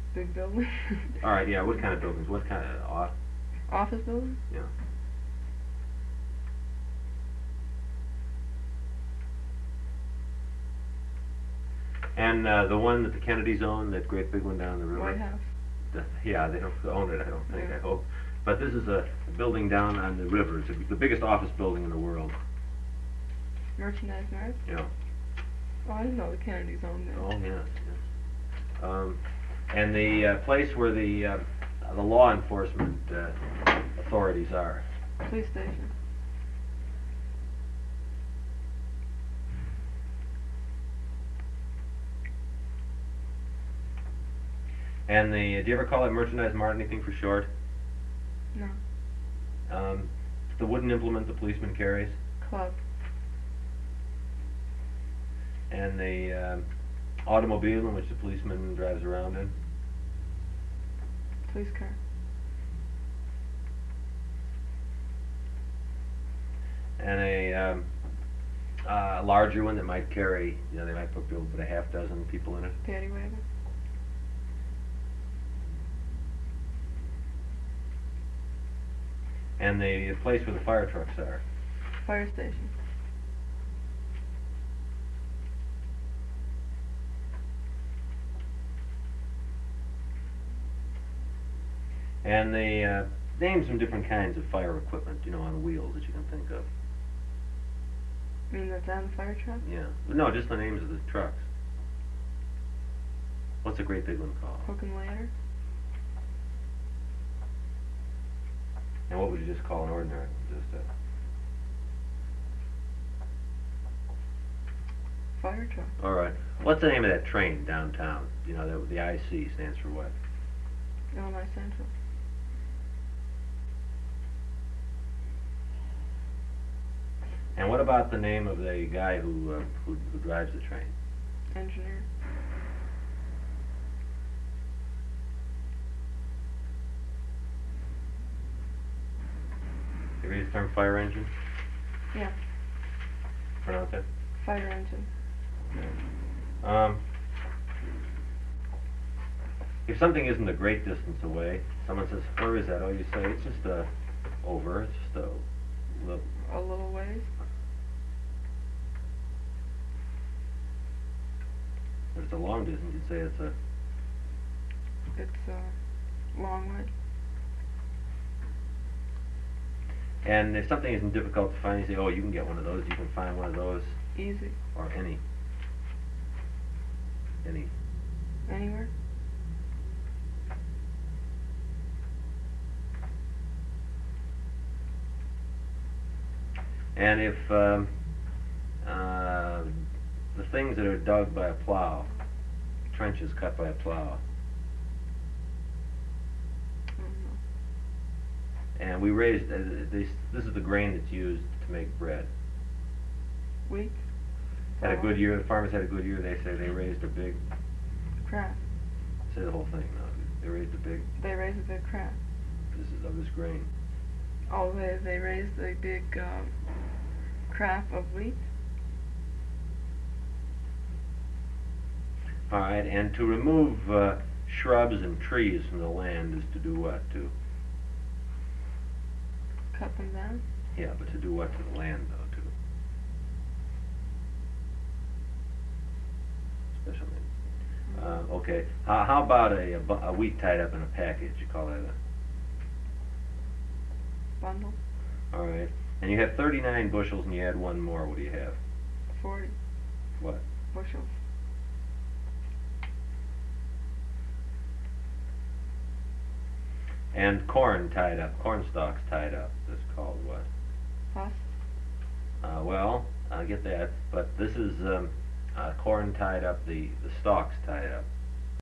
Big building. All right, yeah. What kind of buildings? What kind of Office building? Yeah. And the one that the Kennedys own, that great big one down the river. White House. Yeah, they don't own it, I don't think. Yeah. I hope. But this is a building down on the river. It's the biggest office building in the world. Merchandise Mart? Yeah. Oh, I didn't know the Kennedys owned it. Oh yes, yes. And the place where the law enforcement authorities are. Police station. And do you ever call it Merchandise Mart anything for short? No. The wooden implement the policeman carries. Club. And the automobile in which the policeman drives around in. Police car. And a larger one that might carry, they might put a half dozen people in it. Paddy wagon. And the place where the fire trucks are. Fire station. And they name some different kinds of fire equipment, on wheels that you can think of. You mean that's on the fire truck? Yeah. No, just the names of the trucks. What's a great big one called? Hook and ladder. And what would you just call an ordinary one? Just a fire truck. All right. What's the name of that train downtown? The IC stands for what? Illinois Central. And what about the name of the guy who drives the train? Engineer. You read the term fire engine? Yeah. Pronounce it? Fire engine. If something isn't a great distance away, someone says, "Where is that?" Oh, you say, "It's just over. It's just a little." A little ways. If it's a long distance, you'd say it's a. It's a long way. And if something isn't difficult to find, you say, "Oh, you can get one of those. You can find one of those." Easy. Or any. Anywhere. And if the things that are dug by a plow, trenches cut by a plow, and we raised this is the grain that's used to make bread. Wheat. Had a good year. The farmers had a good year. They say they raised a big. Crop. Say the whole thing. No, they raised a big. They raised a big crop. This is of this grain. Oh, they raised a big crop of wheat. All right, and to remove shrubs and trees from the land is to do what? To Cut them down. Yeah, but to do what to the land, though? To special means. Okay. How about a wheat tied up in a package? You call that a Bundle. All right. And you have 39 bushels, and you add one more. What do you have? 40 What? bushels. And corn tied up, corn stalks tied up. That's called what? Husk. Well, I get that, but this is corn tied up, the stalks tied up.